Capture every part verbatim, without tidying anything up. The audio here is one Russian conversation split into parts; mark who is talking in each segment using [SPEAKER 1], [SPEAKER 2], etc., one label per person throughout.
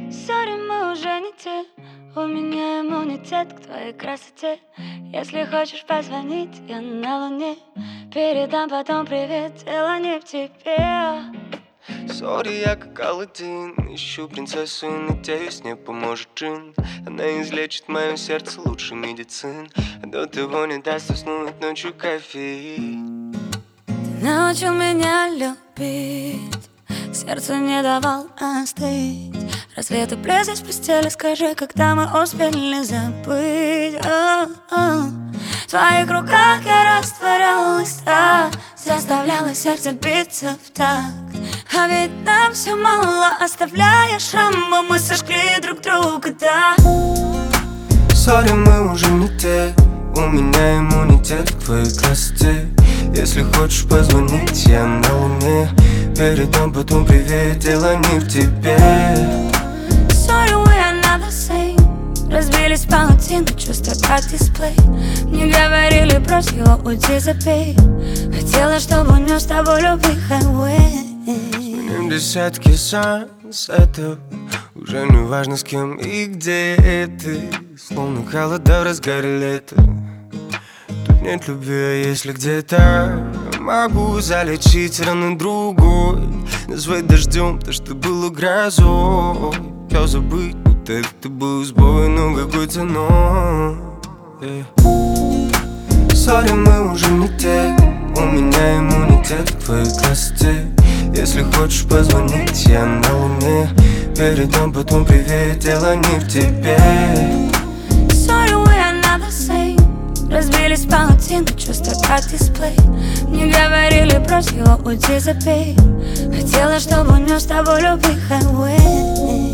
[SPEAKER 1] Сори, мы уже не те. У меня иммунитет к твоей красоте. Если хочешь позвонить, я на луне. Передам потом привет, дело не в тебе.
[SPEAKER 2] Сори, я как Аладдин. Ищу принцессу и надеюсь, мне поможет джин. Она излечит мое сердце лучше медицин. А до того не даст уснуть ночью кофеин.
[SPEAKER 1] Ты научил меня любить, сердцу не давал остыть. Рассветы близость в постели, скажи, когда мы успели забыть. О-о-о. В твоих руках я растворялась, да, заставляла сердце биться в такт. А ведь нам все мало, оставляя шрамы, мы сожгли друг друга, да.
[SPEAKER 2] Сори, мы уже не те. У меня иммунитет к твоей красоте. Если хочешь позвонить, я на луне. Передам потом привет, дело не в тебе.
[SPEAKER 1] Sorry, we are not the same. Разбились в паутину, чувства как дисплей. Мне говорили, брось его, уйди, забей. Хотела, чтобы унес с тобой любви хайвей.
[SPEAKER 2] Сменим десятки сансетов. Уже не важно с кем и где ты. Словно холода в разгаре лета. Тут нет любви, а если где-то могу залечить раны другой. Назвать дождем то, что было грозой. Все забыть, будто это был сбой, но какой ценой. Сори, мы уже не те. У меня иммунитет к твоей красоте. Если хочешь позвонить, я на луне. Передам потом привет, дело не в тебе.
[SPEAKER 1] Sorry, we are not the same. Разбились в паутину, чувства как дисплей. Мне говорили, брось его, уйди, забей. Хотела, чтобы унес с тобой любви хайвей.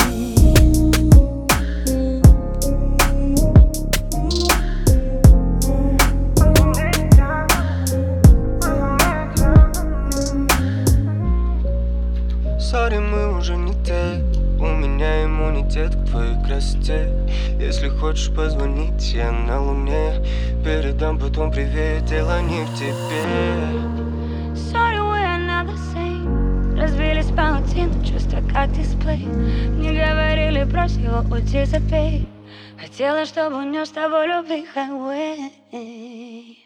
[SPEAKER 2] Сори, мы уже не те. У меня иммунитет к твоей красоте. Если хочешь позвонить, я на луне. Передам потом привет, дело не в тебе.
[SPEAKER 1] Sorry, we are not the same. Разбились в паутину, чувства как дисплей. Мне говорили, брось его, уйди, забей. Хотела, чтобы унес с тобой любви хайвей.